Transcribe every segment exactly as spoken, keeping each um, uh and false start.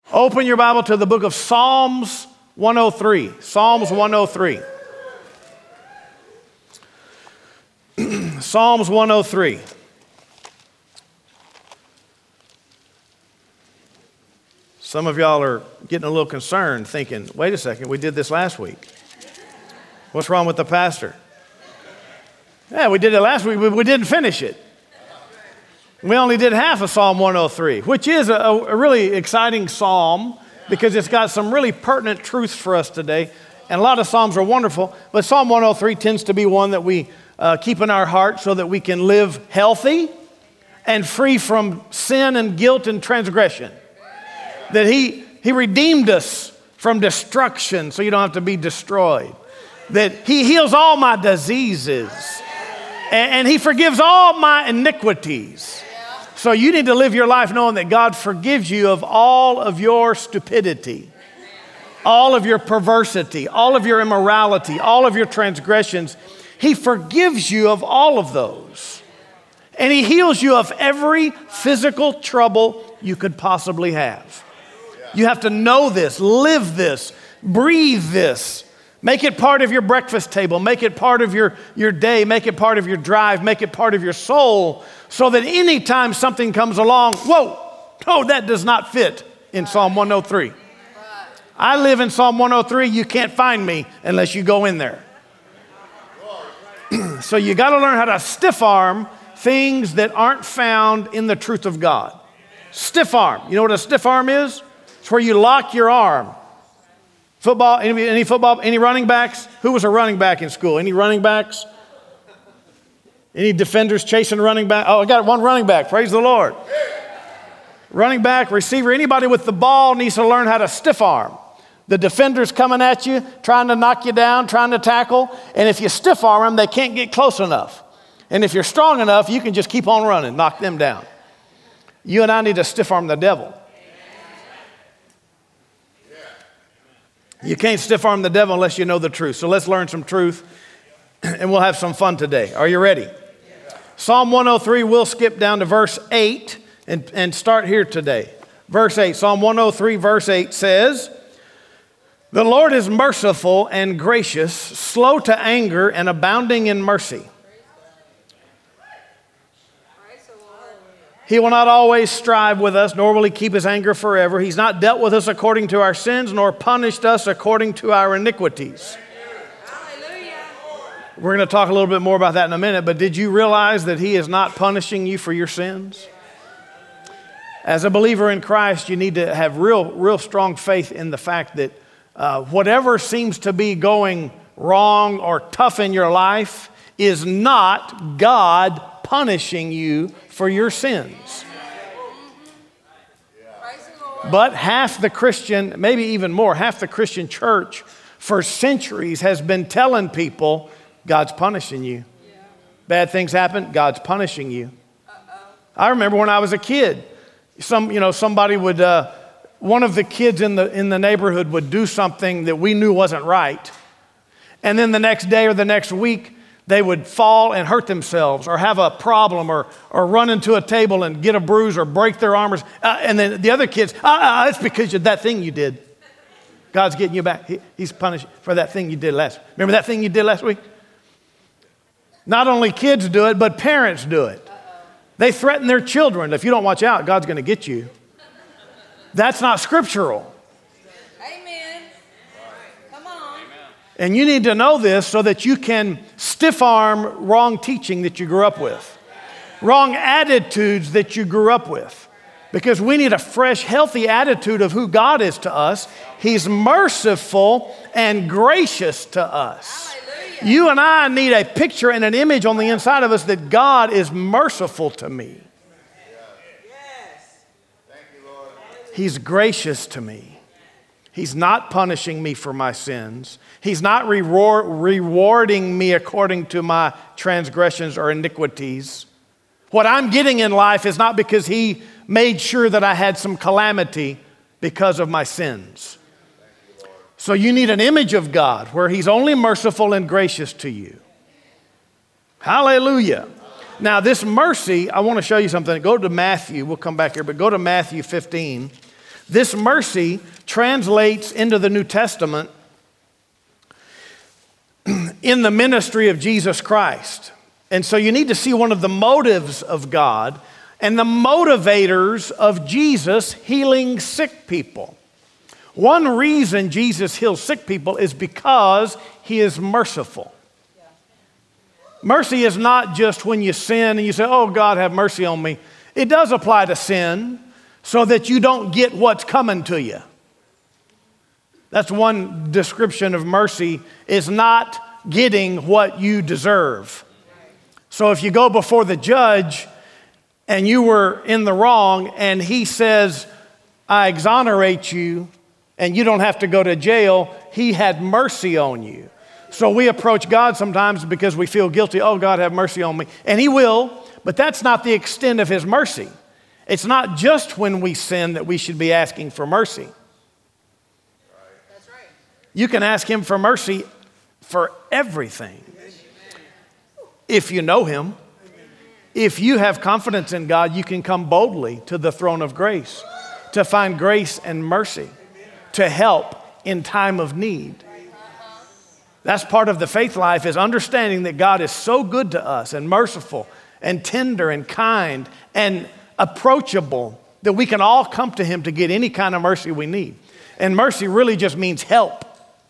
Open your Bible to the book of Psalms one oh three. Psalms one oh three. Psalms one oh three. Some of y'all are getting a little concerned thinking, wait a second, we did this last week. What's wrong with the pastor? Yeah, we did it last week, but we didn't finish it. We only did half of Psalm one oh three, which is a, a really exciting psalm because it's got some really pertinent truths for us today. And a lot of psalms are wonderful, but Psalm one oh three tends to be one that we uh, keep in our heart so that we can live healthy and free from sin and guilt and transgression. That he, he redeemed us from destruction so you don't have to be destroyed. That he heals all my diseases and, and he forgives all my iniquities. So you need to live your life knowing that God forgives you of all of your stupidity, all of your perversity, all of your immorality, all of your transgressions. He forgives you of all of those. And he heals you of every physical trouble you could possibly have. You have to know this, live this, breathe this. Make it part of your breakfast table. Make it part of your, your day. Make it part of your drive. Make it part of your soul so that anytime something comes along, whoa, no, that does not fit in Psalm one oh three. I live in Psalm one oh three. You can't find me unless you go in there. So you got to learn how to stiff arm things that aren't found in the truth of God. Stiff arm. You know what a stiff arm is? It's where you lock your arm. Football, any, any football, any running backs? Who was a running back in school? Any running backs? Any defenders chasing running back? Oh, I got one running back. Praise the Lord. Running back, receiver, anybody with the ball needs to learn how to stiff arm. The defender's coming at you, trying to knock you down, trying to tackle. And if you stiff arm them, they can't get close enough. And if you're strong enough, you can just keep on running, knock them down. You and I need to stiff arm the devil. You can't stiff arm the devil unless you know the truth. So let's learn some truth and we'll have some fun today. Are you ready? Yeah. Psalm one oh three, we'll skip down to verse eight and, and start here today. Verse eight, Psalm one oh three, verse eight says, "The Lord is merciful and gracious, slow to anger and abounding in mercy. He will not always strive with us, nor will he keep his anger forever. He's not dealt with us according to our sins, nor punished us according to our iniquities." Hallelujah. We're going to talk a little bit more about that in a minute, but did you realize that he is not punishing you for your sins? As a believer in Christ, you need to have real, real strong faith in the fact that uh, whatever seems to be going wrong or tough in your life is not God punishing you for your sins. But half the Christian, maybe even more, half the Christian church for centuries has been telling people, God's punishing you. Bad things happen, God's punishing you. I remember when I was a kid, some, you know, somebody would, uh, one of the kids in the, in the neighborhood would do something that we knew wasn't right. And then the next day or the next week, they would fall and hurt themselves or have a problem or, or run into a table and get a bruise or break their arms. Uh, and then the other kids, ah, uh, it's because of that thing you did. God's getting you back. He, he's punished for that thing you did last. Remember that thing you did last week? Not only kids do it, but parents do it. They threaten their children. If you don't watch out, God's going to get you. That's not scriptural. And you need to know this so that you can stiff arm wrong teaching that you grew up with, wrong attitudes that you grew up with. Because we need a fresh, healthy attitude of who God is to us. He's merciful and gracious to us. Hallelujah. You and I need a picture and an image on the inside of us that God is merciful to me. Yes. Thank you, Lord. He's gracious to me. He's not punishing me for my sins. He's not reward, rewarding me according to my transgressions or iniquities. What I'm getting in life is not because he made sure that I had some calamity because of my sins. So you need an image of God where he's only merciful and gracious to you. Hallelujah. Now this mercy, I want to show you something. Go to Matthew. We'll come back here, but go to Matthew fifteen. This mercy translates into the New Testament in the ministry of Jesus Christ. And so you need to see one of the motives of God and the motivators of Jesus healing sick people. One reason Jesus heals sick people is because he is merciful. Mercy is not just when you sin and you say, oh, God, have mercy on me. It does apply to sin so that you don't get what's coming to you. That's one description of mercy, is not getting what you deserve. So if you go before the judge and you were in the wrong and he says, I exonerate you and you don't have to go to jail, he had mercy on you. So we approach God sometimes because we feel guilty. Oh, God, have mercy on me. And he will, but that's not the extent of his mercy. It's not just when we sin that we should be asking for mercy. That's right. You can ask him for mercy for everything. If you know him, if you have confidence in God, you can come boldly to the throne of grace to find grace and mercy, to help in time of need. That's part of the faith life, is understanding that God is so good to us and merciful and tender and kind and approachable that we can all come to him to get any kind of mercy we need. And mercy really just means help.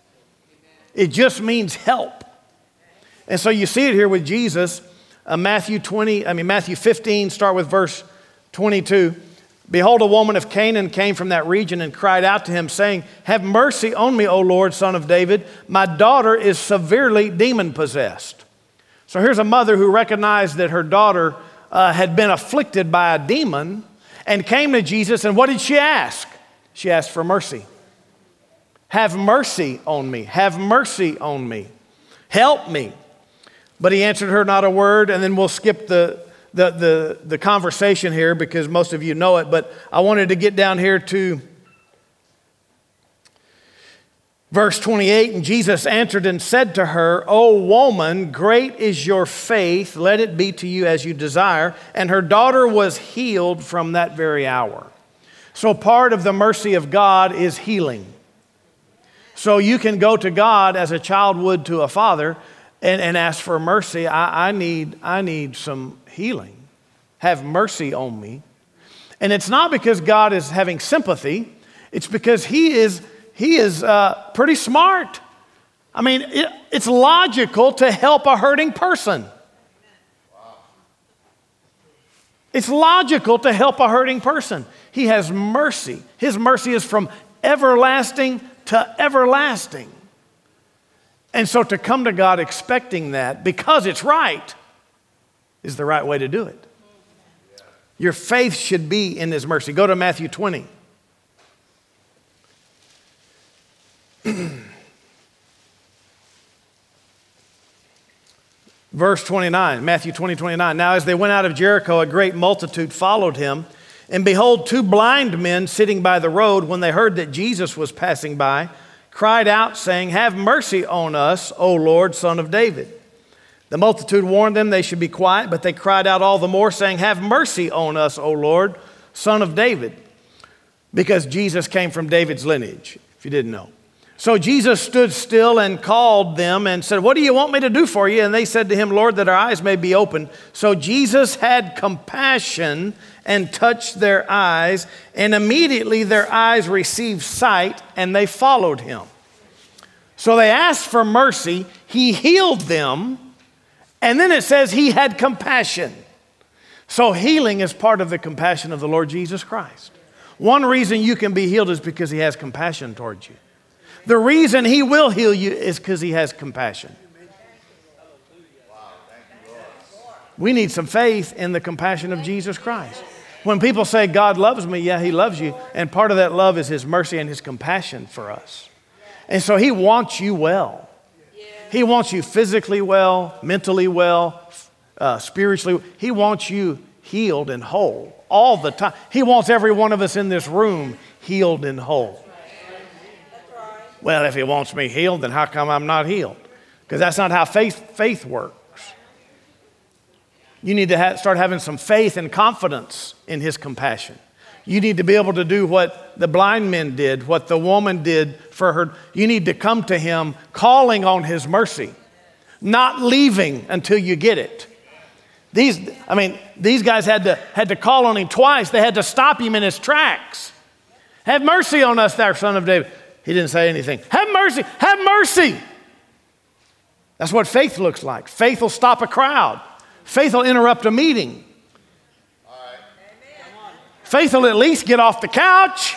It just means help. And so you see it here with Jesus, uh, Matthew twenty, I mean Matthew fifteen, start with verse twenty-two. Behold, a woman of Canaan came from that region and cried out to him, saying, have mercy on me, O Lord, Son of David. My daughter is severely demon-possessed. So here's a mother who recognized that her daughter uh, had been afflicted by a demon and came to Jesus, and what did she ask? She asked for mercy. Have mercy on me. Have mercy on me. Help me. But he answered her not a word, and then we'll skip the The, the, the conversation here because most of you know it, but I wanted to get down here to verse twenty-eight. And Jesus answered and said to her, O woman, great is your faith. Let it be to you as you desire. And her daughter was healed from that very hour. So part of the mercy of God is healing. So you can go to God as a child would to a father and, and ask for mercy. I, I need, I need some healing. Have mercy on me. And it's not because God is having sympathy. It's because he is, he is uh, pretty smart. I mean, it, it's logical to help a hurting person. It's logical to help a hurting person. He has mercy. His mercy is from everlasting to everlasting. And so to come to God expecting that because it's right is the right way to do it. Your faith should be in his mercy. Go to Matthew twenty. Verse twenty-nine, Matthew twenty, twenty-nine. Now as they went out of Jericho, a great multitude followed him. And behold, two blind men sitting by the road, when they heard that Jesus was passing by, cried out, saying, have mercy on us, O Lord, Son of David. The multitude warned them they should be quiet, but they cried out all the more, saying, have mercy on us, O Lord, Son of David. Because Jesus came from David's lineage, if you didn't know. So Jesus stood still and called them and said, what do you want me to do for you? And they said to him, Lord, that our eyes may be opened. So Jesus had compassion and touched their eyes, and immediately their eyes received sight, and they followed him. So they asked for mercy. He healed them. And then it says he had compassion. So healing is part of the compassion of the Lord Jesus Christ. One reason you can be healed is because he has compassion towards you. The reason he will heal you is because he has compassion. We need some faith in the compassion of Jesus Christ. When people say God loves me, yeah, he loves you. And part of that love is his mercy and his compassion for us. And so he wants you well. He wants you physically well, mentally well, uh, spiritually. He wants you healed and whole all the time. He wants every one of us in this room healed and whole. Well, if he wants me healed, then how come I'm not healed? Because that's not how faith, faith works. You need to ha- start having some faith and confidence in his compassion. You need to be able to do what the blind men did, what the woman did for her. You need to come to him calling on his mercy, not leaving until you get it. These, I mean, these guys had to, had to call on him twice. They had to stop him in his tracks. Have mercy on us, thou son of David. He didn't say anything. Have mercy, have mercy. That's what faith looks like. Faith will stop a crowd. Faith will interrupt a meeting. All right. Faith will at least get off the couch.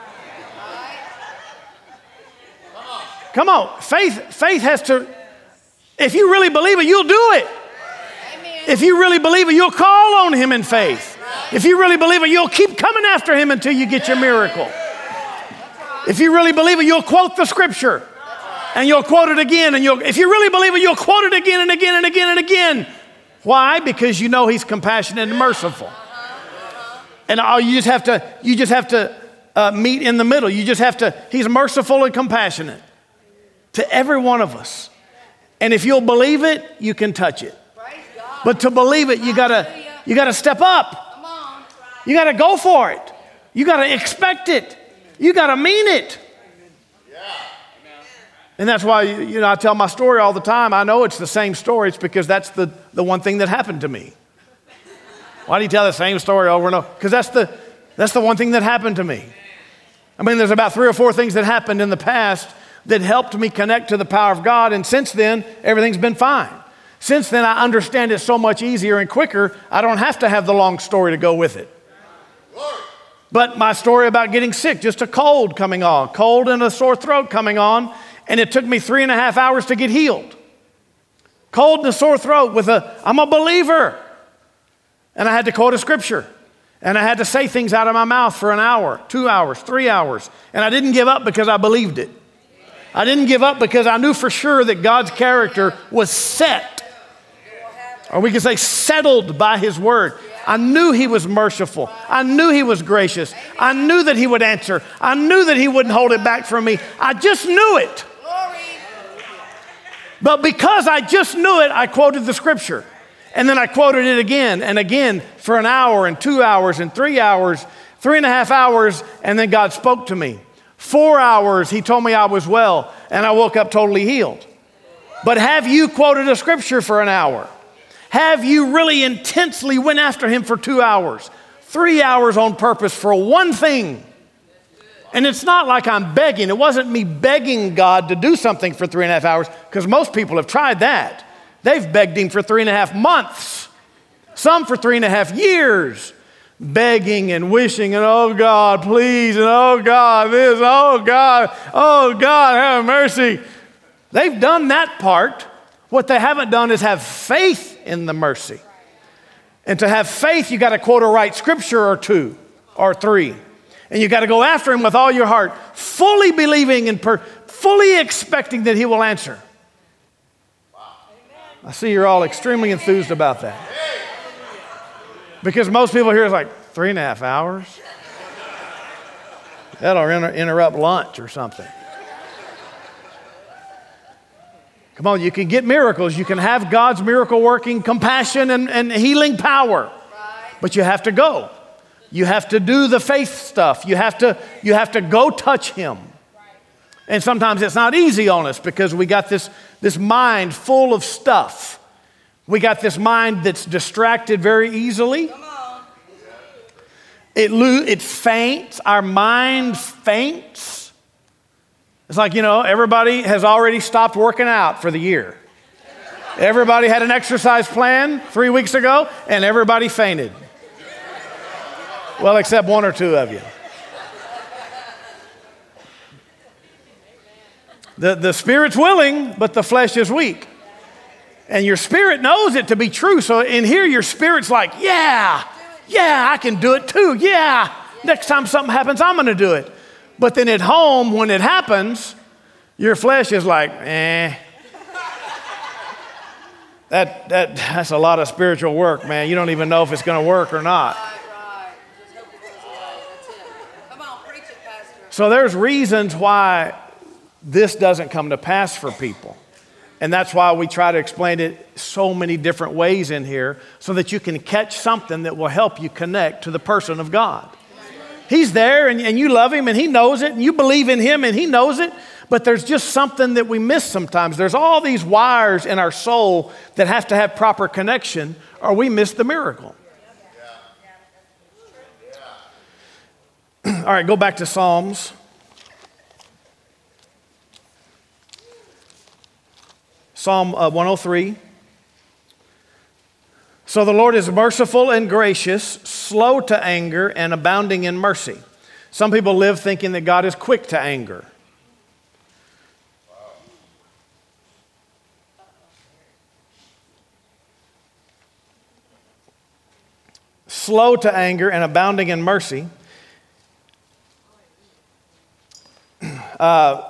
Come on. Faith, faith has to, if you really believe it, you'll do it. If you really believe it, you'll call on him in faith. If you really believe it, you'll keep coming after him until you get your miracle. If you really believe it, you'll quote the scripture and you'll quote it again. And you'll, if you really believe it, you'll quote it again and again and again and again. Why? Because you know he's compassionate and merciful. And all you just have to, you just have to uh, meet in the middle. You just have to, he's merciful and compassionate to every one of us. And if you'll believe it, you can touch it. But to believe it, you gotta, you gotta step up. You gotta go for it. You gotta expect it. You gotta mean it. And that's why, you know, I tell my story all the time. I know it's the same story. It's because that's the, the one thing that happened to me. Why do you tell the same story over and over? Because that's the, that's the one thing that happened to me. I mean, there's about three or four things that happened in the past that helped me connect to the power of God. And since then, everything's been fine. Since then, I understand it so much easier and quicker. I don't have to have the long story to go with it. But my story about getting sick, just a cold coming on, cold and a sore throat coming on, and it took me three and a half hours to get healed. Cold and a sore throat with a, I'm a believer. And I had to quote a scripture. And I had to say things out of my mouth for an hour, two hours, three hours. And I didn't give up because I believed it. I didn't give up because I knew for sure that God's character was set. Or we could say settled by his word. I knew he was merciful. I knew he was gracious. I knew that he would answer. I knew that he wouldn't hold it back from me. I just knew it. But because I just knew it, I quoted the scripture. And then I quoted it again and again for an hour and two hours and three hours, three and a half hours, and then God spoke to me. Four hours, he told me I was well, and I woke up totally healed. But have you quoted a scripture for an hour? Have you really intensely went after him for two hours, three hours on purpose for one thing? And it's not like I'm begging. It wasn't me begging God to do something for three and a half hours, because most people have tried that. They've begged him for three and a half months, some for three and a half years, begging and wishing, and oh God, please, and oh God, this, oh God, oh God, have mercy. They've done that part. What they haven't done is have faith in the mercy. And to have faith, you got to quote a right scripture or two or three. And you got to go after him with all your heart, fully believing and per- fully expecting that he will answer. I see you're all extremely enthused about that. Because most people here is like, three and a half hours? That'll inter- interrupt lunch or something. Come on, you can get miracles. You can have God's miracle working compassion and, and healing power. But you have to go. You have to do the faith stuff. You have to, you have to go touch him. And sometimes it's not easy on us because we got this, this mind full of stuff. We got this mind that's distracted very easily. It, lo- it faints. Our mind faints. It's like, you know, everybody has already stopped working out for the year. Everybody had an exercise plan three weeks ago, and everybody fainted. Well, except one or two of you. The, the spirit's willing, but the flesh is weak. And your spirit knows it to be true. So in here, your spirit's like, yeah, yeah, I can do it too. Yeah, next time something happens, I'm going to do it. But then at home, when it happens, your flesh is like, eh. That, that, that's a lot of spiritual work, man. You don't even know if it's going to work or not. So there's reasons why this doesn't come to pass for people. And that's why we try to explain it so many different ways in here so that you can catch something that will help you connect to the person of God. He's there and, and you love him and he knows it and you believe in him and he knows it. But there's just something that we miss sometimes. There's all these wires in our soul that have to have proper connection or we miss the miracle. All right, go back to Psalms. Psalm uh, one oh three. So the Lord is merciful and gracious, slow to anger, and abounding in mercy. Some people live thinking that God is quick to anger. Slow to anger and abounding in mercy. Uh,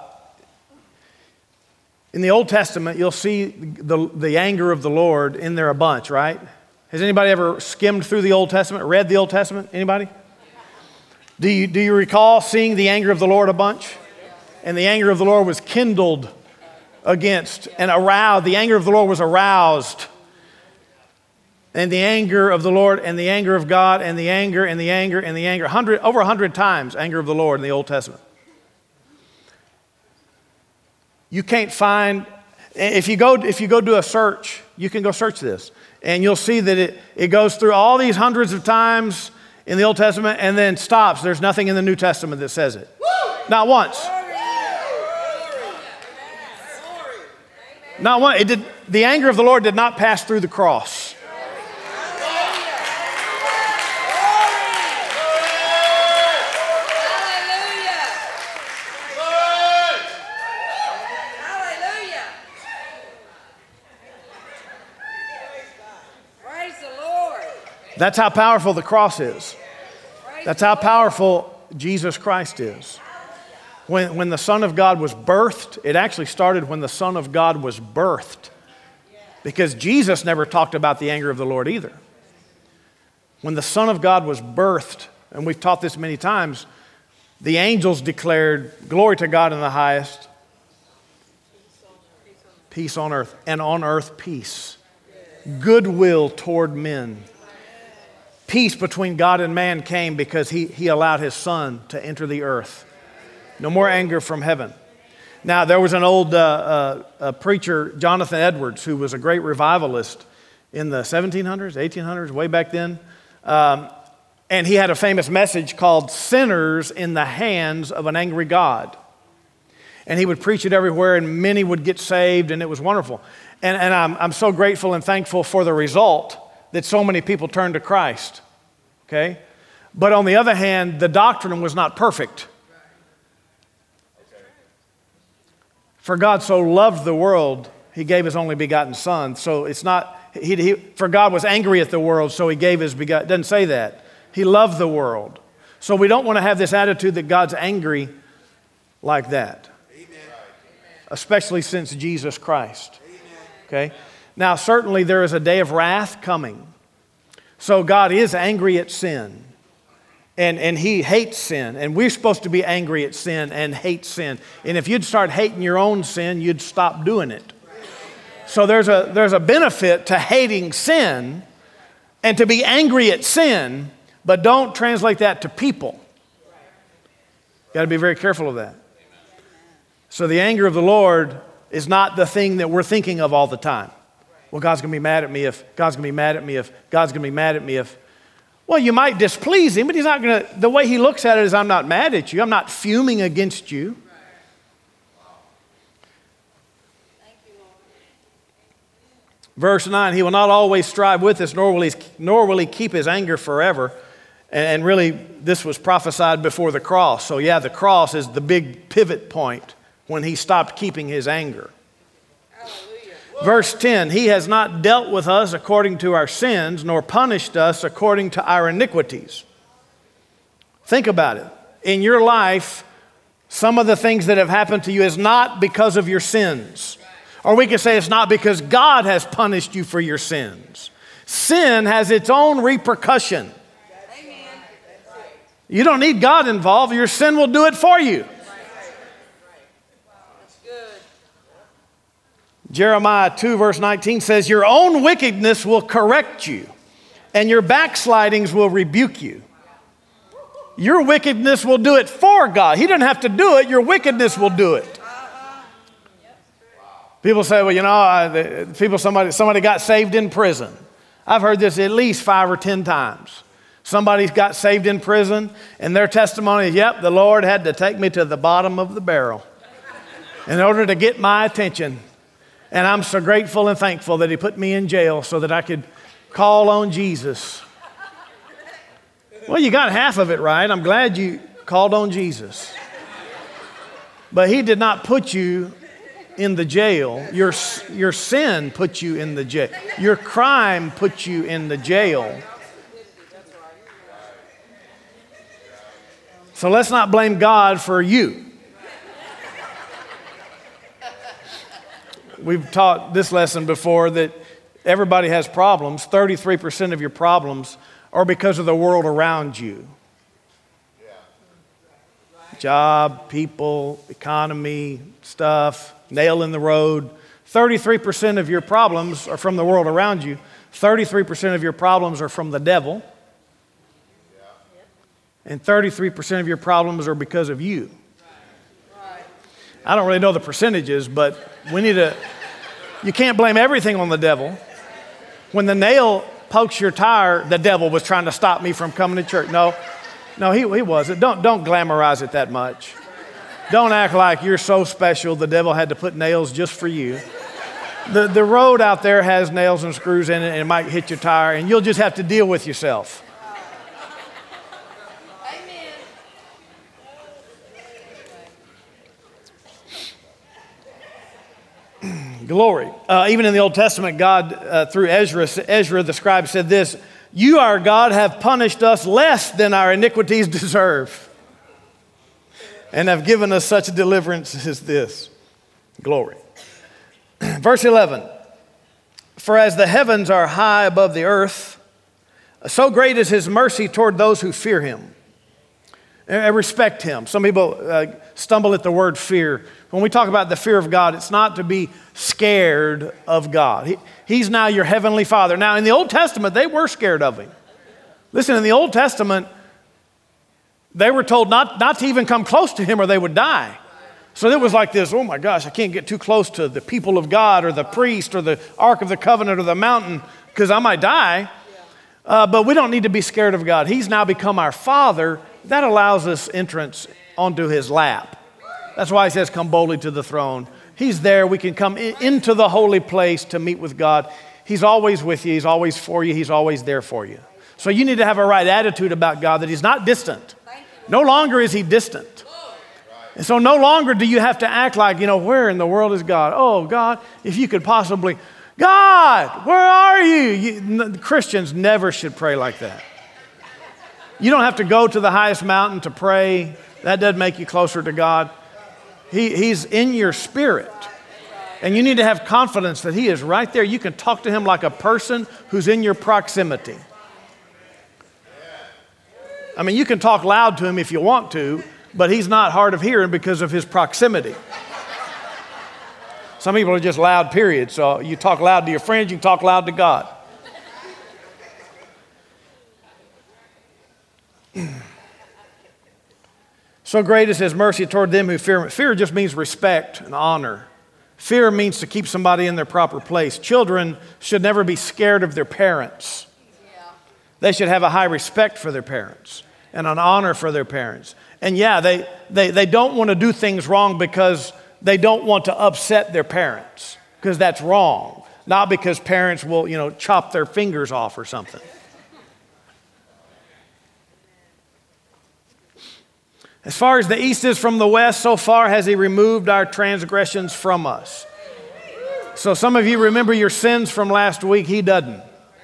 in the Old Testament, you'll see the, the anger of the Lord in there a bunch, right? Has anybody ever skimmed through the Old Testament, read the Old Testament? Anybody? Do you, do you recall seeing the anger of the Lord a bunch? And the anger of the Lord was kindled against and aroused. The anger of the Lord was aroused. And the anger of the Lord and the anger of God and the anger and the anger and the anger. Hundred, over a hundred times anger of the Lord in the Old Testament. You can't find, if you go, if you go do a search, you can go search this. And you'll see that it, it goes through all these hundreds of times in the Old Testament and then stops. There's nothing in the New Testament that says it. Not once. Not one. It did, the anger of the Lord did not pass through the cross. That's how powerful the cross is. That's how powerful Jesus Christ is. When, when the Son of God was birthed, it actually started when the Son of God was birthed. Because Jesus never talked about the anger of the Lord either. When the Son of God was birthed, and we've taught this many times, the angels declared, glory to God in the highest, peace on earth, and on earth peace, goodwill toward men. Peace between God and man came because he, he allowed his Son to enter the earth. No more anger from heaven. Now, there was an old uh, uh, preacher, Jonathan Edwards, who was a great revivalist in the seventeen hundreds, eighteen hundreds, way back then. Um, and he had a famous message called Sinners in the Hands of an Angry God. And he would preach it everywhere and many would get saved and it was wonderful. And, and I'm, I'm so grateful and thankful for the result that so many people turned to Christ, okay? But on the other hand, the doctrine was not perfect. For God so loved the world, he gave his only begotten Son. So it's not, he, he, for God was angry at the world, so he gave his begotten, doesn't say that. He loved the world. So we don't want to have this attitude that God's angry like that. Amen. Especially since Jesus Christ, okay? Now, certainly there is a day of wrath coming. So God is angry at sin. And, and he hates sin. And we're supposed to be angry at sin and hate sin. And if you'd start hating your own sin, you'd stop doing it. So there's a, there's a benefit to hating sin and to be angry at sin, but don't translate that to people. Got to be very careful of that. So the anger of the Lord is not the thing that we're thinking of all the time. Well, God's going to be mad at me if, God's going to be mad at me if, God's going to be mad at me if. Well, you might displease him, but he's not going to, the way he looks at it is, I'm not mad at you. I'm not fuming against you. Verse nine, he will not always strive with us, nor will he, nor will he keep his anger forever. And, and really, this was prophesied before the cross. So yeah, the cross is the big pivot point when he stopped keeping his anger. Verse ten, he has not dealt with us according to our sins, nor punished us according to our iniquities. Think about it. In your life, some of the things that have happened to you is not because of your sins. Or we could say it's not because God has punished you for your sins. Sin has its own repercussion. You don't need God involved. Your sin will do it for you. Jeremiah two verse nineteen says, your own wickedness will correct you, and your backslidings will rebuke you. Your wickedness will do it for God. He doesn't have to do it. Your wickedness will do it. People say, well, you know, I, the, people, somebody, somebody got saved in prison. I've heard this at least five or ten times. Somebody's got saved in prison, and their testimony is, yep, the Lord had to take me to the bottom of the barrel in order to get my attention. And I'm so grateful and thankful that he put me in jail so that I could call on Jesus. Well, you got half of it right. I'm glad you called on Jesus. But he did not put you in the jail. Your, your sin put you in the jail. Your crime put you in the jail. So let's not blame God for you. We've taught this lesson before that everybody has problems. thirty-three percent of your problems are because of the world around you. Job, people, economy, stuff, nail in the road. thirty-three percent of your problems are from the world around you. thirty-three percent of your problems are from the devil. And thirty-three percent of your problems are because of you. I don't really know the percentages, but we need to, you can't blame everything on the devil. When the nail pokes your tire, the devil was trying to stop me from coming to church. No, no, he, he wasn't. Don't, don't glamorize it that much. Don't act like you're so special the devil had to put nails just for you. The, the road out there has nails and screws in it, and it might hit your tire, and you'll just have to deal with yourself. Glory. Uh, even in the Old Testament, God, uh, through Ezra, Ezra the scribe said this, you, our God, have punished us less than our iniquities deserve, and have given us such deliverance as this. Glory. Verse eleven, for as the heavens are high above the earth, so great is his mercy toward those who fear him and respect him. Some people uh, stumble at the word fear. When we talk about the fear of God, it's not to be scared of God. He, he's now your heavenly Father. Now, in the Old Testament, they were scared of him. Listen, in the Old Testament, they were told not, not to even come close to him or they would die. So it was like this, oh my gosh, I can't get too close to the people of God or the priest or the Ark of the Covenant or the mountain because I might die. Uh, but we don't need to be scared of God. He's now become our Father. That allows us entrance onto his lap. That's why he says, come boldly to the throne. He's there. We can come in, into the holy place to meet with God. He's always with you. He's always for you. He's always there for you. So you need to have a right attitude about God, that he's not distant. No longer is he distant. And so no longer do you have to act like, you know, where in the world is God? Oh, God, if you could possibly, God, where are you? you Christians never should pray like that. You don't have to go to the highest mountain to pray. That doesn't make you closer to God. He, he's in your spirit. And you need to have confidence that he is right there. You can talk to him like a person who's in your proximity. I mean, you can talk loud to him if you want to, but he's not hard of hearing because of his proximity. Some people are just loud, period. So you talk loud to your friends, you can talk loud to God. So great is his mercy toward them who fear him. Fear just means respect and honor. Fear means to keep somebody in their proper place. Children should never be scared of their parents. Yeah. They should have a high respect for their parents and an honor for their parents. And yeah, they, they, they don't want to do things wrong because they don't want to upset their parents, because that's wrong. Not because parents will, you know, chop their fingers off or something. As far as the east is from the west, so far has he removed our transgressions from us. So some of you remember your sins from last week. He doesn't.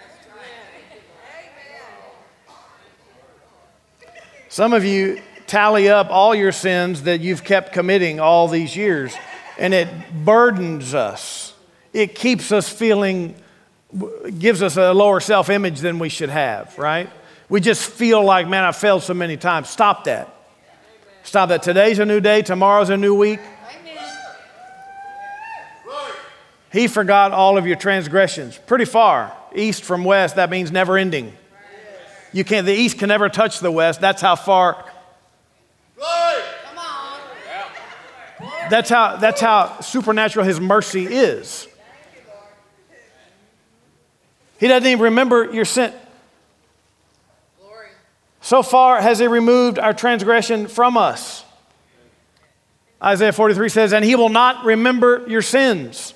Some of you tally up all your sins that you've kept committing all these years, and it burdens us. It keeps us feeling, gives us a lower self-image than we should have, right? We just feel like, man, I failed so many times. Stop that. Stop that. Today's a new day. Tomorrow's a new week. Amen. He forgot all of your transgressions. Pretty far. East from west, that means never ending. You can't, the east can never touch the west. That's how far. Glory. Come on. That's how, that's how supernatural his mercy is. He doesn't even remember your sin. Glory. So far has he removed our transgression from us. Isaiah forty-three says, and he will not remember your sins.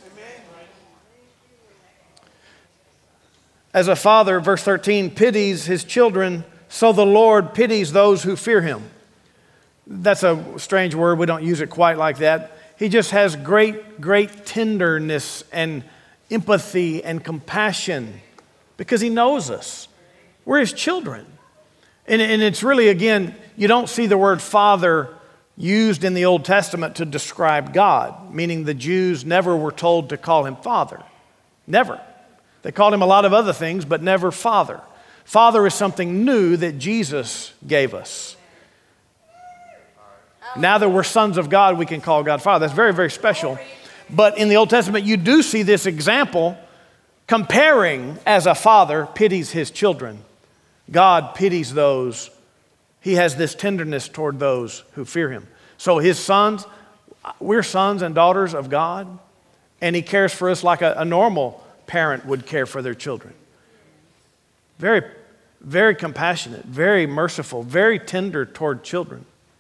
As a father, verse thirteen, pities his children, so the Lord pities those who fear him. That's a strange word. We don't use it quite like that. He just has great, great tenderness and empathy and compassion because he knows us. We're his children. And, and it's really, again, you don't see the word father used in the Old Testament to describe God, meaning the Jews never were told to call him father. Never. They called him a lot of other things, but never father. Father is something new that Jesus gave us. Now that we're sons of God, we can call God Father. That's very, very special. But in the Old Testament, you do see this example comparing as a father pities his children. God pities those. He has this tenderness toward those who fear him. So his sons, we're sons and daughters of God, and he cares for us like a, a normal parent would care for their children. Very, very compassionate, very merciful, very tender toward children.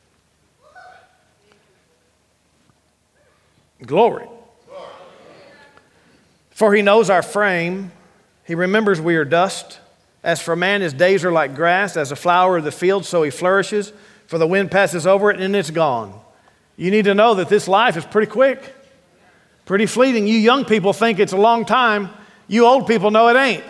Glory. For he knows our frame. He remembers we are dust. As for man, his days are like grass, as a flower of the field, so he flourishes. For the wind passes over it and it's gone. You need to know that this life is pretty quick, pretty fleeting. You young people think it's a long time. You old people know it ain't.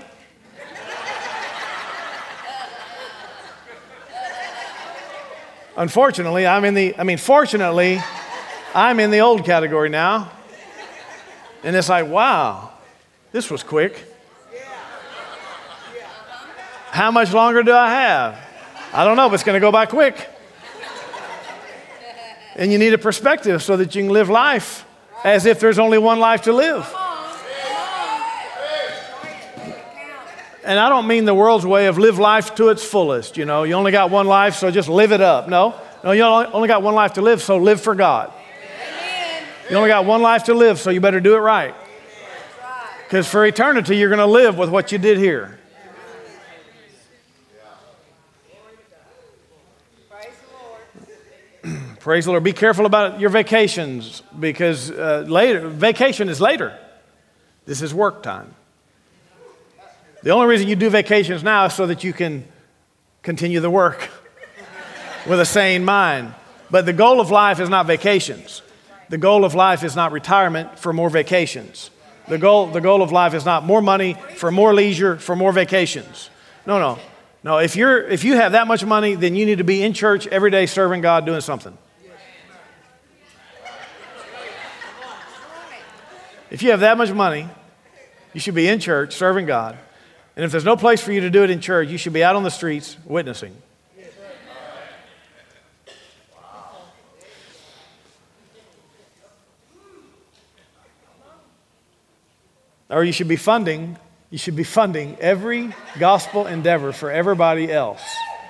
Unfortunately, I'm in the, I mean, fortunately, I'm in the old category now. And it's like, wow, this was quick. How much longer do I have? I don't know, but it's going to go by quick. And you need a perspective so that you can live life as if there's only one life to live. And I don't mean the world's way of live life to its fullest. You know, you only got one life, so just live it up. No, no, you only got one life to live, so live for God. You only got one life to live, so you better do it right. Because for eternity, you're going to live with what you did here. Praise the Lord. Be careful about your vacations because uh, later, vacation is later. This is work time. The only reason you do vacations now is so that you can continue the work with a sane mind. But the goal of life is not vacations. The goal of life is not retirement for more vacations. The goal, the goal of life is not more money for more leisure for more vacations. No, no. No, if you're if you have that much money, then you need to be in church every day serving God, doing something. If you have that much money, you should be in church serving God. And if there's no place for you to do it in church, you should be out on the streets witnessing. Or you should be funding, you should be funding every gospel endeavor for everybody else.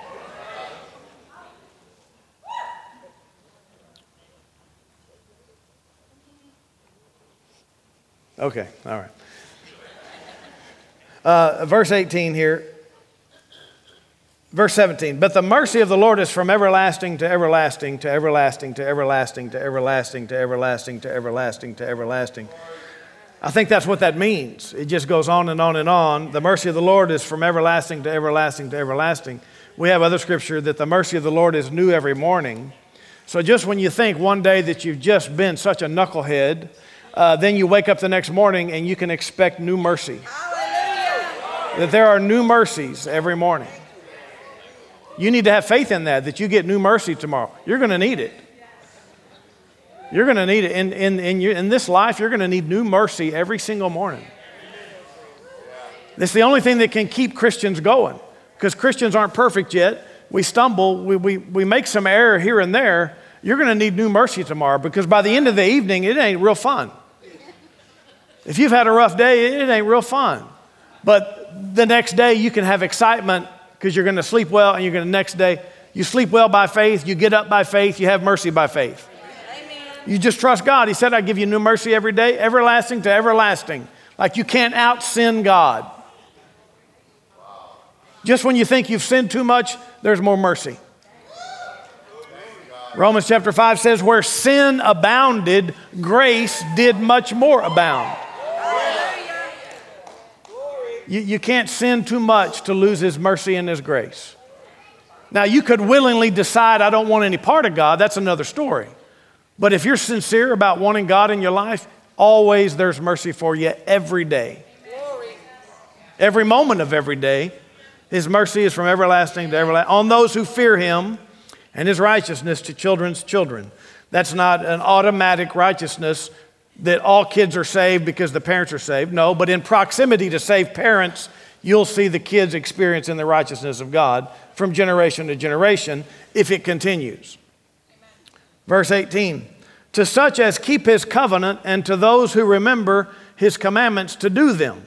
Okay, all right. Uh, verse eighteen here. Verse seventeen. But the mercy of the Lord is from everlasting to everlasting to everlasting to everlasting to everlasting to everlasting to everlasting to everlasting. I think that's what that means. It just goes on and on and on. The mercy of the Lord is from everlasting to everlasting to everlasting. We have other scripture that the mercy of the Lord is new every morning. So just when you think one day that you've just been such a knucklehead, uh, then you wake up the next morning and you can expect new mercy. Hallelujah. That there are new mercies every morning. You need to have faith in that, that you get new mercy tomorrow. You're going to need it. You're going to need it. In, in, in, your, in this life, you're going to need new mercy every single morning. It's the only thing that can keep Christians going, because Christians aren't perfect yet. We stumble. We, we, we make some error here and there. You're going to need new mercy tomorrow, because by the end of the evening, it ain't real fun. If you've had a rough day, it ain't real fun. But the next day, you can have excitement because you're going to sleep well and you're going to next day. You sleep well by faith. You get up by faith. You have mercy by faith. Amen. You just trust God. He said, I give you new mercy every day, everlasting to everlasting. Like you can't out-sin God. Just when you think you've sinned too much, there's more mercy. Romans chapter five says, where sin abounded, grace did much more abound. You, you can't sin too much to lose His mercy and His grace. Now, you could willingly decide, I don't want any part of God. That's another story. But if you're sincere about wanting God in your life, always there's mercy for you every day. Every moment of every day, His mercy is from everlasting to everlasting on those who fear Him, and His righteousness to children's children. That's not an automatic righteousness that all kids are saved because the parents are saved. No, but in proximity to saved parents, you'll see the kids experiencing the righteousness of God from generation to generation if it continues. Amen. Verse eighteen, to such as keep His covenant and to those who remember His commandments to do them.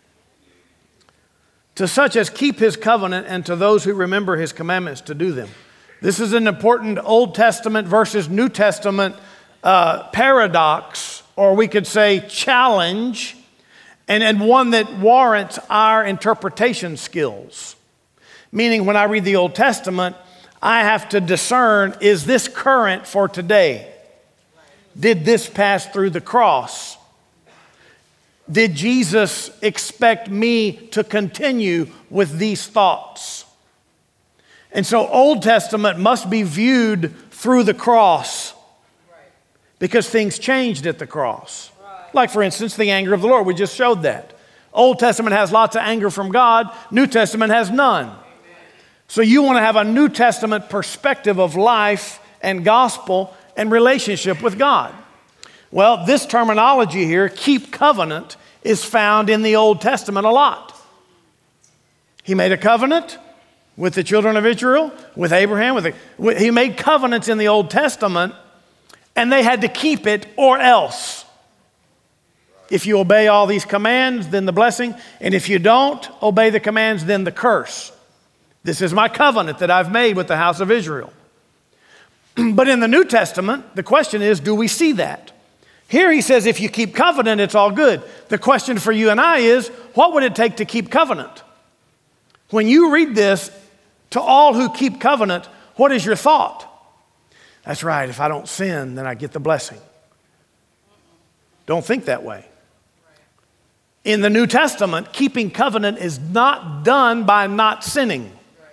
To such as keep His covenant and to those who remember His commandments to do them. This is an important Old Testament versus New Testament uh, paradox, or we could say challenge, and, and one that warrants our interpretation skills. Meaning when I read the Old Testament, I have to discern, is this current for today? Did this pass through the cross? Did Jesus expect me to continue with these thoughts? And so Old Testament must be viewed through the cross because things changed at the cross. Like, for instance, the anger of the Lord. We just showed that. Old Testament has lots of anger from God. New Testament has none. So you want to have a New Testament perspective of life and gospel and relationship with God. Well, this terminology here, keep covenant, is found in the Old Testament a lot. He made a covenant with the children of Israel, with Abraham. With, the, with He made covenants in the Old Testament, and they had to keep it or else. If you obey all these commands, then the blessing. And if you don't obey the commands, then the curse. This is my covenant that I've made with the house of Israel. But in the New Testament, the question is, do we see that? Here he says, if you keep covenant, it's all good. The question for you and I is, what would it take to keep covenant? When you read this, to all who keep covenant, what is your thought? That's right, if I don't sin, then I get the blessing. Don't think that way. In the New Testament, keeping covenant is not done by not sinning.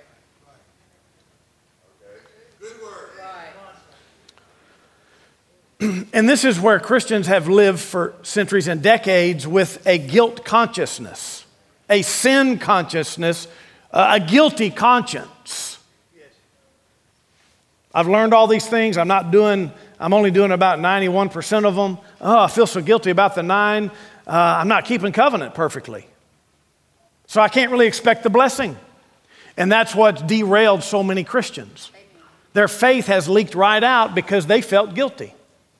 And this is where Christians have lived for centuries and decades with a guilt consciousness, a sin consciousness, uh, a guilty conscience. I've learned all these things. I'm not doing, I'm only doing about ninety-one percent of them. Oh, I feel so guilty about the nine. Uh, I'm not keeping covenant perfectly. So I can't really expect the blessing. And that's what's derailed so many Christians. Their faith has leaked right out because they felt guilty.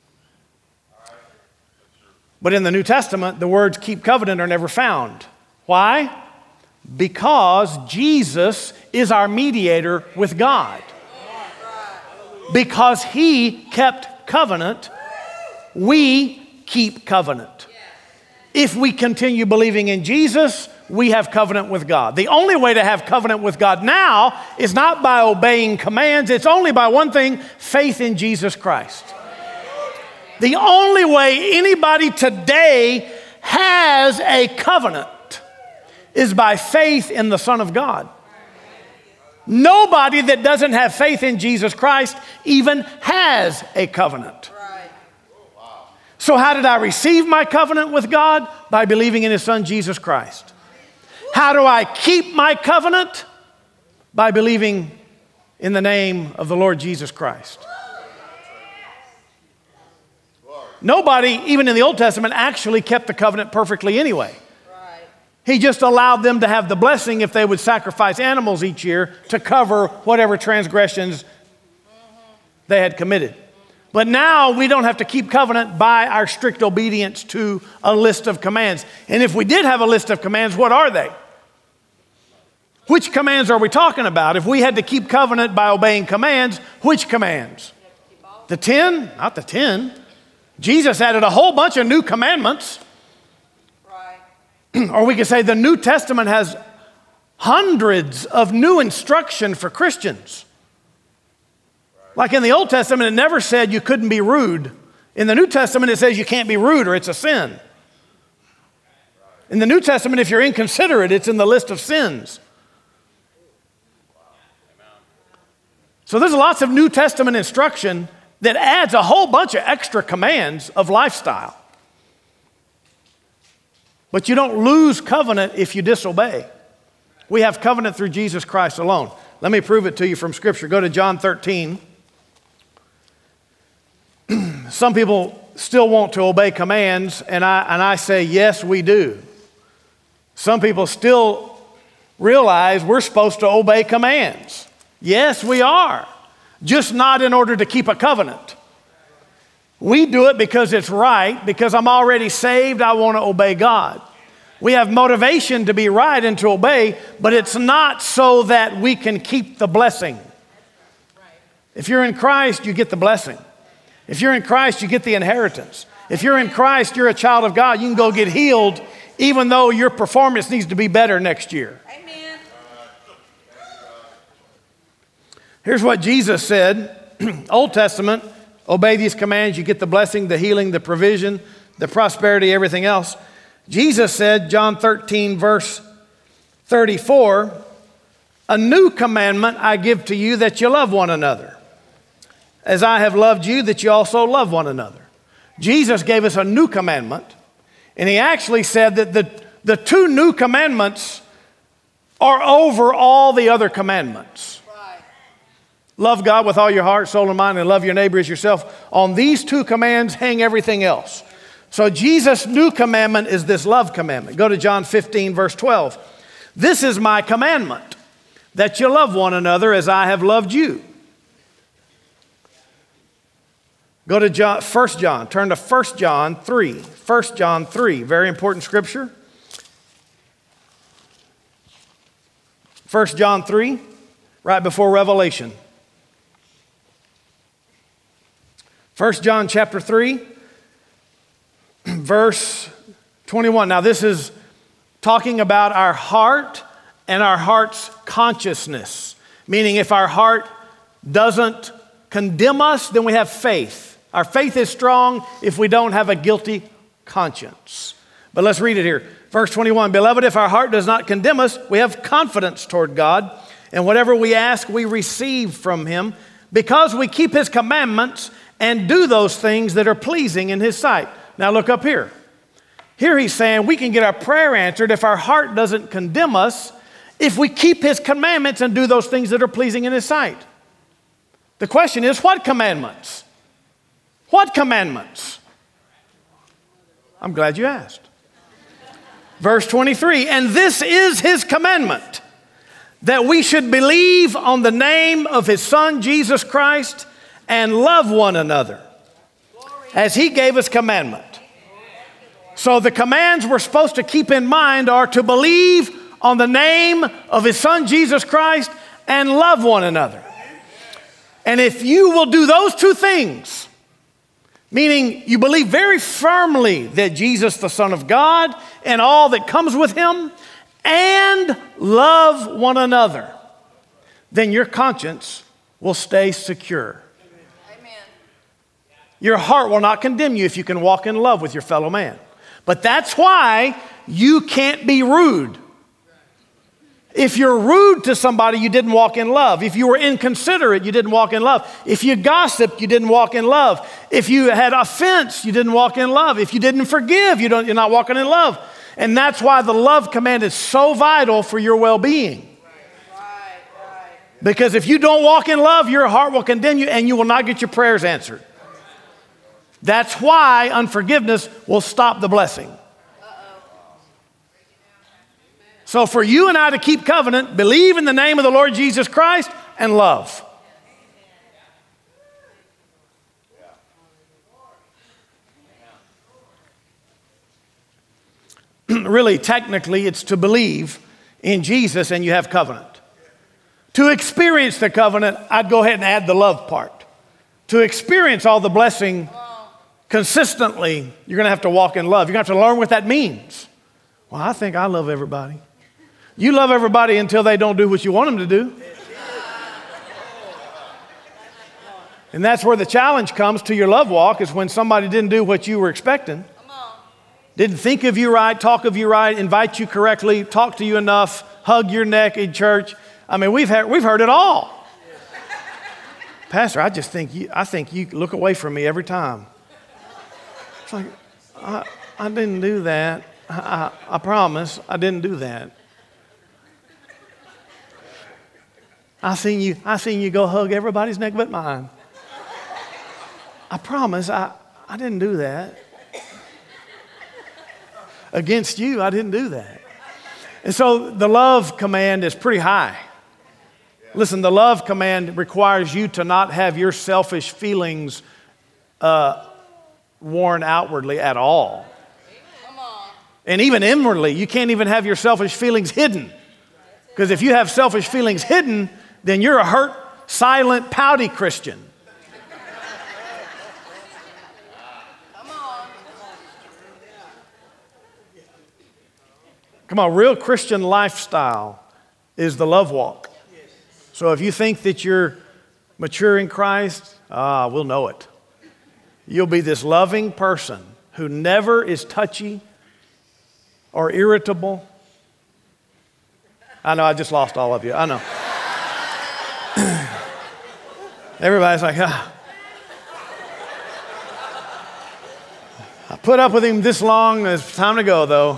But in the New Testament, the words keep covenant are never found. Why? Because Jesus is our mediator with God. Because He kept covenant, we keep covenant. If we continue believing in Jesus, we have covenant with God. The only way to have covenant with God now is not by obeying commands. It's only by one thing, faith in Jesus Christ. The only way anybody today has a covenant is by faith in the Son of God. Nobody that doesn't have faith in Jesus Christ even has a covenant. So how did I receive my covenant with God? By believing in His Son, Jesus Christ. How do I keep my covenant? By believing in the name of the Lord Jesus Christ. Nobody, even in the Old Testament, actually kept the covenant perfectly anyway. Right. He just allowed them to have the blessing if they would sacrifice animals each year to cover whatever transgressions they had committed. But now we don't have to keep covenant by our strict obedience to a list of commands. And if we did have a list of commands, what are they? Which commands are we talking about? If we had to keep covenant by obeying commands, which commands? The ten? Not the ten. Jesus added a whole bunch of new commandments. Right. Or we could say the New Testament has hundreds of new instruction for Christians. Like in the Old Testament, it never said you couldn't be rude. In the New Testament, it says you can't be rude or it's a sin. In the New Testament, if you're inconsiderate, it's in the list of sins. So there's lots of New Testament instruction that adds a whole bunch of extra commands of lifestyle. But you don't lose covenant if you disobey. We have covenant through Jesus Christ alone. Let me prove it to you from Scripture. Go to John thirteen. Some people still want to obey commands, and I, and I say, yes, we do. Some people still realize we're supposed to obey commands. Yes, we are, just not in order to keep a covenant. We do it because it's right, because I'm already saved, I want to obey God. We have motivation to be right and to obey, but it's not so that we can keep the blessing. If you're in Christ, you get the blessing. If you're in Christ, you get the inheritance. If you're in Christ, you're a child of God. You can go get healed, even though your performance needs to be better next year. Amen. Here's what Jesus said. Old Testament, obey these commands, you get the blessing, the healing, the provision, the prosperity, everything else. Jesus said, John thirteen, verse thirty-four, a new commandment I give to you, that you love one another. As I have loved you, that you also love one another. Jesus gave us a new commandment, and he actually said that the, the two new commandments are over all the other commandments. Right. Love God with all your heart, soul, and mind, and love your neighbor as yourself. On these two commands hang everything else. So Jesus' new commandment is this love commandment. Go to John fifteen, verse twelve. This is my commandment, that you love one another as I have loved you. Go to John, First John. Turn to First John three. First John three, very important scripture. First John three, right before Revelation. First John chapter three, verse twenty-one. Now this is talking about our heart and our heart's consciousness. Meaning if our heart doesn't condemn us, then we have faith. Our faith is strong if we don't have a guilty conscience. But let's read it here. Verse twenty-one, beloved, if our heart does not condemn us, we have confidence toward God, and whatever we ask, we receive from him, because we keep his commandments and do those things that are pleasing in his sight. Now look up here. Here he's saying we can get our prayer answered if our heart doesn't condemn us, if we keep his commandments and do those things that are pleasing in his sight. The question is, what commandments? What commandments? I'm glad you asked. Verse twenty-three, and this is his commandment, that we should believe on the name of his Son, Jesus Christ, and love one another, as he gave us commandment. So the commands we're supposed to keep in mind are to believe on the name of his Son, Jesus Christ, and love one another. And if you will do those two things, meaning you believe very firmly that Jesus, the Son of God, and all that comes with him, and love one another, then your conscience will stay secure. Amen. Your heart will not condemn you if you can walk in love with your fellow man. But that's why you can't be rude. If you're rude to somebody, you didn't walk in love. If you were inconsiderate, you didn't walk in love. If you gossiped, you didn't walk in love. If you had offense, you didn't walk in love. If you didn't forgive, you don't, you're not walking in love. And that's why the love command is so vital for your well-being. Right, right. Because if you don't walk in love, your heart will condemn you and you will not get your prayers answered. That's why unforgiveness will stop the blessing. So for you and I to keep covenant, believe in the name of the Lord Jesus Christ and love. Really, technically, it's to believe in Jesus and you have covenant. To experience the covenant, I'd go ahead and add the love part. To experience all the blessing consistently, you're going to have to walk in love. You're going to have to learn what that means. Well, I think I love everybody. You love everybody until they don't do what you want them to do. And that's where the challenge comes to your love walk, is when somebody didn't do what you were expecting. Didn't think of you right, talk of you right, invite you correctly, talk to you enough, hug your neck in church. I mean, we've heard, we've heard it all. Pastor, I just think you, I think you look away from me every time. It's like, I, I didn't do that. I, I, I promise I didn't do that. I seen you, I seen you go hug everybody's neck but mine. I promise I, I didn't do that. Against you, I didn't do that. And so the love command is pretty high. Listen, the love command requires you to not have your selfish feelings uh, worn outwardly at all. And even inwardly, you can't even have your selfish feelings hidden. Because if you have selfish feelings hidden, then you're a hurt, silent, pouty Christian. Come on, real Christian lifestyle is the love walk. So if you think that you're mature in Christ, ah, we'll know it. You'll be this loving person who never is touchy or irritable. I know, I just lost all of you. I know. Everybody's like, ah. I put up with him this long, it's time to go though.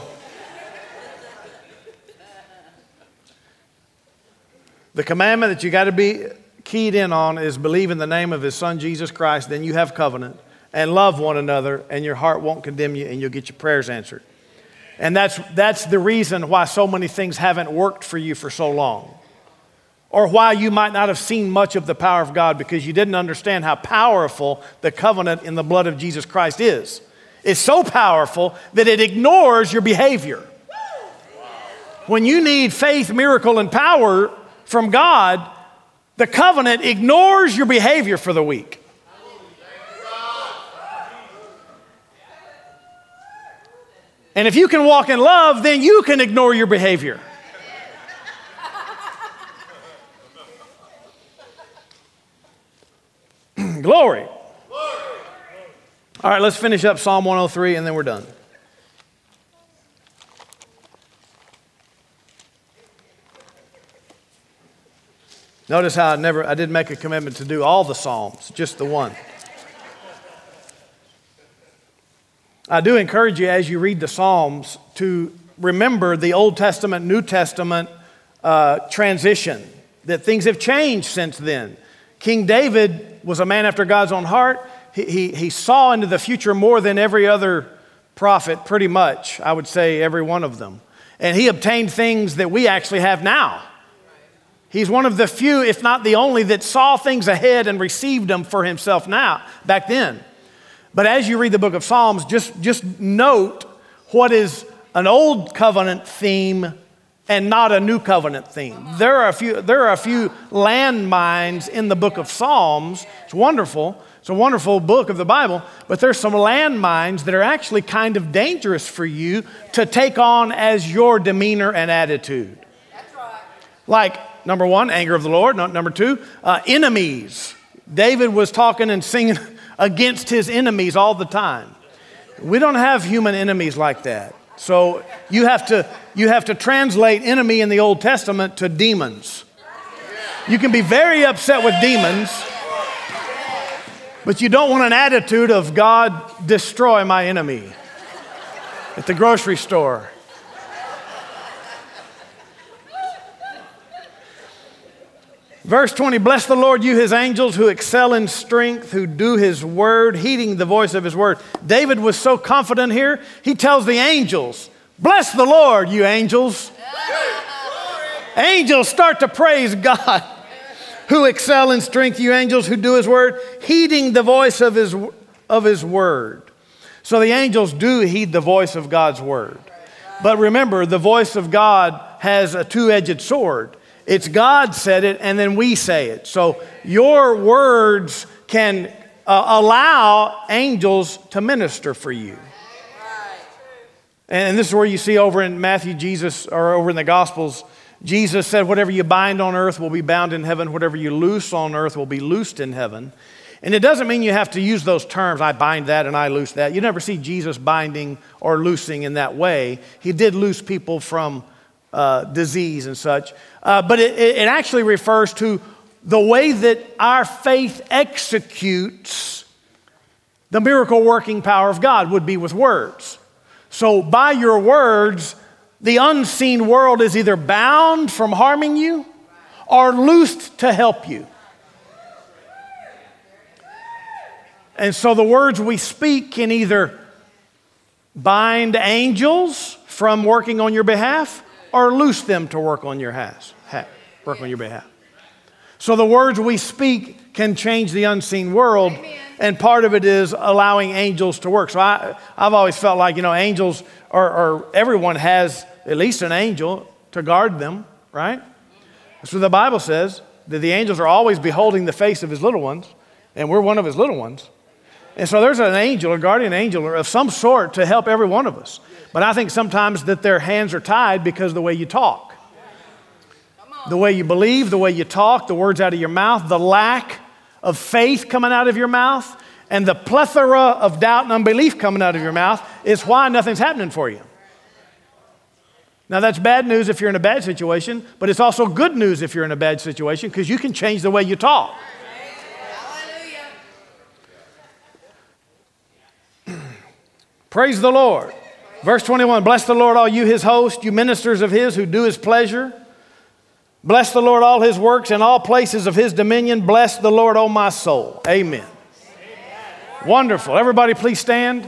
The commandment that you got to be keyed in on is believe in the name of His Son, Jesus Christ, then you have covenant, and love one another, and your heart won't condemn you, and you'll get your prayers answered. And that's, that's the reason why so many things haven't worked for you for so long. Or why you might not have seen much of the power of God, because you didn't understand how powerful the covenant in the blood of Jesus Christ is. It's so powerful that it ignores your behavior. When you need faith, miracle, and power from God, the covenant ignores your behavior for the week. And if you can walk in love, then you can ignore your behavior. Glory. All right, let's finish up Psalm one oh three and then we're done. Notice how I never, I didn't make a commitment to do all the Psalms, just the one. I do encourage you as you read the Psalms to remember the Old Testament, New Testament uh, transition, that things have changed since then. King David was a man after God's own heart. He, he, he saw into the future more than every other prophet, pretty much, I would say every one of them. And he obtained things that we actually have now. He's one of the few, if not the only, that saw things ahead and received them for himself now, back then. But as you read the book of Psalms, just, just note what is an old covenant theme and not a new covenant theme. There are a few, there are a few landmines in the book of Psalms. It's wonderful. It's a wonderful book of the Bible, but there's some landmines that are actually kind of dangerous for you to take on as your demeanor and attitude. That's right. Like, number one, anger of the Lord. Number two, uh, enemies. David was talking and singing against his enemies all the time. We don't have human enemies like that. So you have to, you have to translate enemy in the Old Testament to demons. You can be very upset with demons, but you don't want an attitude of God, destroy my enemy at the grocery store. Verse twenty, bless the Lord, you his angels who excel in strength, who do his word, heeding the voice of his word. David was so confident here, he tells the angels, bless the Lord, you angels. Angels start to praise God, who excel in strength, you angels who do his word, heeding the voice of his, of his word. So the angels do heed the voice of God's word. But remember, the voice of God has a two-edged sword. It's God said it, and then we say it. So your words can uh, allow angels to minister for you. And this is where you see over in Matthew, Jesus, or over in the Gospels, Jesus said, whatever you bind on earth will be bound in heaven. Whatever you loose on earth will be loosed in heaven. And it doesn't mean you have to use those terms, I bind that and I loose that. You never see Jesus binding or loosing in that way. He did loose people from uh, disease and such. Uh, but it, it actually refers to the way that our faith executes the miracle working power of God would be with words. So by your words, the unseen world is either bound from harming you or loosed to help you. And so the words we speak can either bind angels from working on your behalf or loose them to work on your house, work on your behalf. So the words we speak can change the unseen world. Amen. And part of it is allowing angels to work. So I, I've always felt like, you know, angels or, or everyone has at least an angel to guard them, right? That's what the Bible says, that the angels are always beholding the face of his little ones, and we're one of his little ones. And so there's an angel, a guardian angel of some sort to help every one of us. But I think sometimes that their hands are tied because of the way you talk. The way you believe, the way you talk, the words out of your mouth, the lack of faith coming out of your mouth, and the plethora of doubt and unbelief coming out of your mouth is why nothing's happening for you. Now that's bad news if you're in a bad situation, but it's also good news if you're in a bad situation because you can change the way you talk. Praise the Lord. Verse twenty-one, bless the Lord, all you his hosts, you ministers of his who do his pleasure. Bless the Lord, all his works in all places of his dominion. Bless the Lord, O my soul. Amen. Amen. Wonderful. Everybody please stand.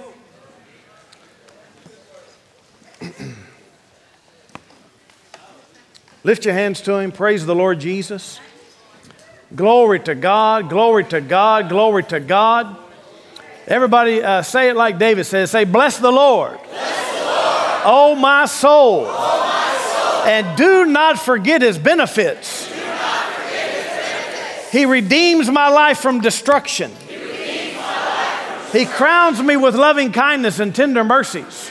Lift your hands to him. Praise the Lord Jesus. Glory to God. Glory to God. Glory to God. Everybody uh, say it like David says. Say, bless the Lord. Bless the Lord. Oh, my soul. Oh, my soul. And do not forget his benefits. Do not forget his benefits. He redeems my life from destruction. He, redeems my life from he crowns me with loving kindness and tender mercies.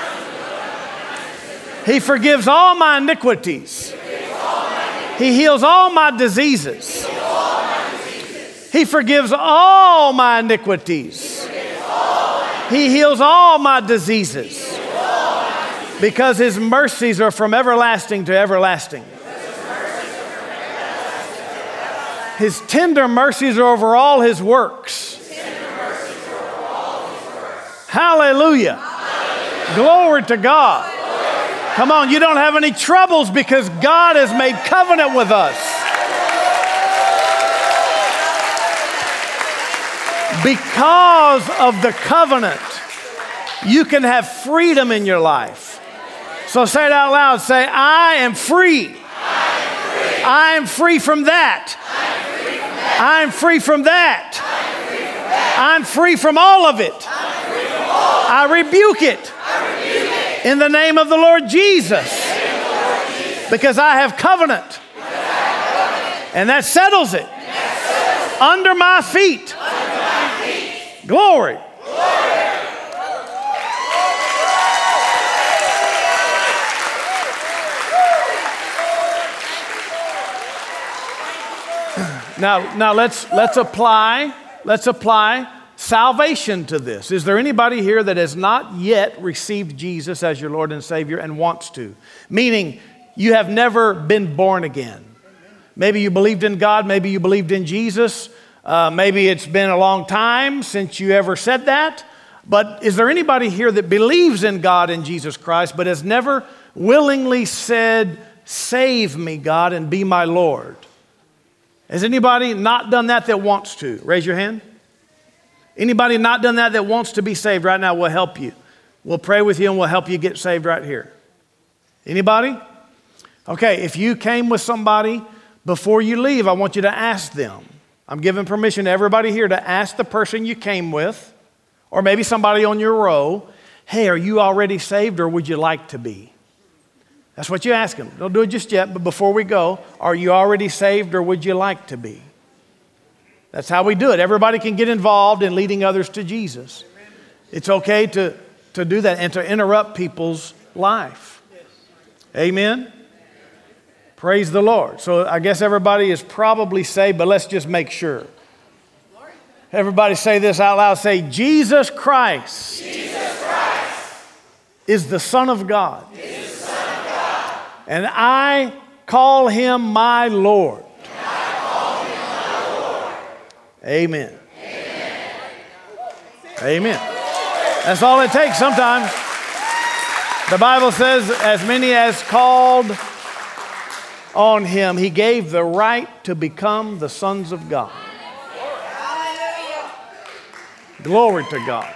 He forgives all my iniquities. He heals all my diseases. He forgives all my iniquities. He heals all my diseases. Because his mercies are from everlasting to everlasting. His tender mercies are over all his works. Hallelujah. Glory to God. Come on, you don't have any troubles because God has made covenant with us. Because of the covenant, you can have freedom in your life. So say it out loud. Say, I am free. I am free from that. I am free from that. I'm free from all of it. I rebuke it. In the name of the Lord Jesus. Because I have covenant. And that settles it. Under my feet. Glory. Now, now let's let's apply, let's apply salvation to this. Is there anybody here that has not yet received Jesus as your Lord and Savior and wants to? Meaning you have never been born again. Maybe you believed in God, maybe you believed in Jesus. Uh, maybe it's been a long time since you ever said that. But is there anybody here that believes in God and Jesus Christ but has never willingly said, save me, God, and be my Lord? Has anybody not done that that wants to? Raise your hand. Anybody not done that that wants to be saved right now, we'll help you. We'll pray with you and we'll help you get saved right here. Anybody? Okay, if you came with somebody, before you leave, I want you to ask them. I'm giving permission to everybody here to ask the person you came with, or maybe somebody on your row, Hey, are you already saved or would you like to be? That's what you ask them. Don't do it just yet, but before we go, are you already saved or would you like to be? That's how we do it. Everybody can get involved in leading others to Jesus. It's okay to, to do that and to interrupt people's life. Amen? Praise the Lord. So I guess everybody is probably saved, but let's just make sure. Everybody say this out loud. Say, Jesus Christ, Jesus Christ is the Son of God. is the Son of God. And I call him my Lord. And I call him my Lord. Amen. Amen. Amen. That's all it takes sometimes. The Bible says, as many as called on him, he gave the right to become the sons of God. Glory to God.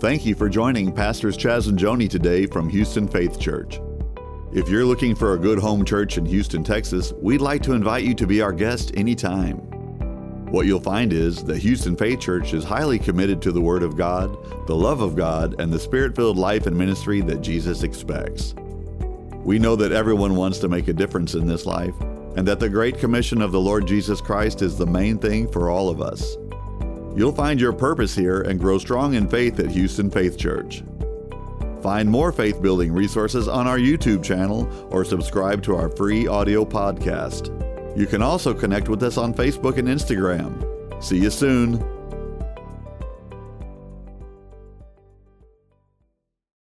Thank you for joining Pastors Chaz and Joni today from Houston Faith Church. If you're looking for a good home church in Houston, Texas, we'd like to invite you to be our guest anytime. What you'll find is that Houston Faith Church is highly committed to the Word of God, the love of God, and the Spirit-filled life and ministry that Jesus expects. We know that everyone wants to make a difference in this life, and that the Great Commission of the Lord Jesus Christ is the main thing for all of us. You'll find your purpose here and grow strong in faith at Houston Faith Church. Find more faith-building resources on our YouTube channel or subscribe to our free audio podcast. You can also connect with us on Facebook and Instagram. See you soon.